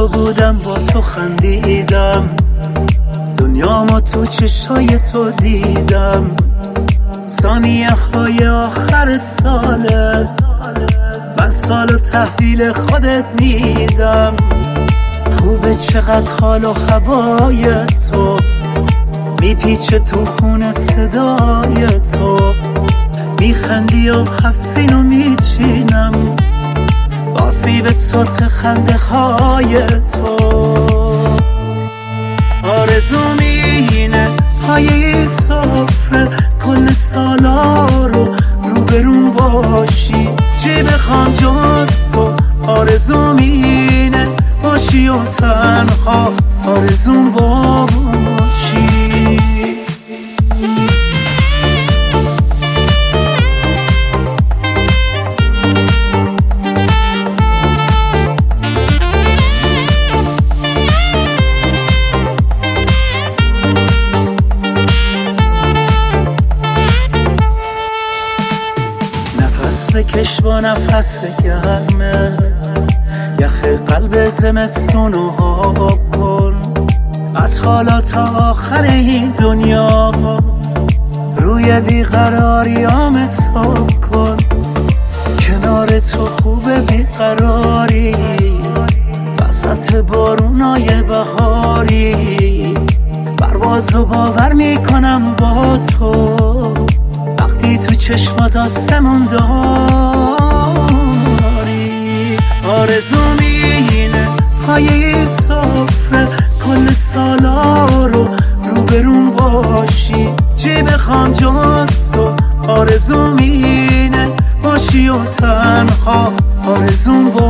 تو بودم، با تو خندیدم، دنیامو تو چشای تو دیدم. ثانیه های آخر ساله، من سالو تحویل خودت میدم. خوبه چقدر حال و هوای تو، میپیچه تو خون صدای تو. میخندی و حفظینو میچینم، آسیب سرخ خنده های تو. آرزوم اینه پای سفره کل سالا رو روبرون باشی. چی بخوام جز تو؟ آرزوم اینه باشی و تنها آرزوم باشی. بکش با نفس گرمه، یخ قلب زمستونو آب کن. از حالا تا آخر این دنیا روی بیقراریام حساب کن. کنار تو خوبه بیقراری، وسط بارونای بهاری. پروازو باور میکنم با تو، وقتی تو چشمات آسمون داری. آرزوم اینه پای سفره کل سالا رو روبرون باشی. چی بخوام جز تو؟ آرزوم اینه باشی و تنها آرزوم باشی.